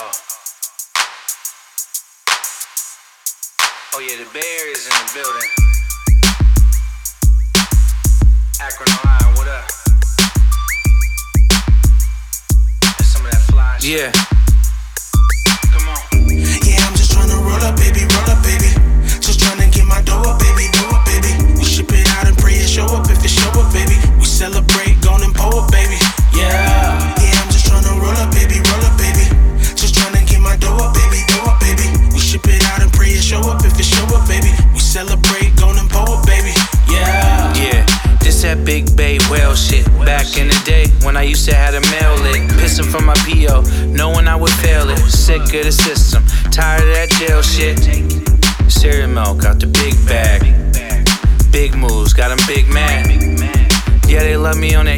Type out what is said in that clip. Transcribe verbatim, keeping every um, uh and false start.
Oh. Oh yeah, the Bay Area's in the building. Akron, Ohio, what up? That's some of that fly shit. Yeah. Come on. Yeah, I'm just tryna roll up, baby, roll up, baby. Just tryna get my dough up, baby, dough up, baby. We ship it out and pray it show up if it show up, baby. We celebrate, gon' and pull up, baby. Yeah. Yeah, I'm just tryna roll up, baby, roll up, baby. Just tryna get my dough up, baby, dough up, baby. We ship it out and pray it show up if it show up, baby. We celebrate, gon' and pull up, baby. Yeah. Yeah. This that Big Bay whale shit. Back in the day when I used to have a mail it. Pissing from my P O, knowing I would fail it. Sick of the system, tired of that jail shit. Cereal milk out the big bag. Big moves, got them big mad. Yeah, they love me on that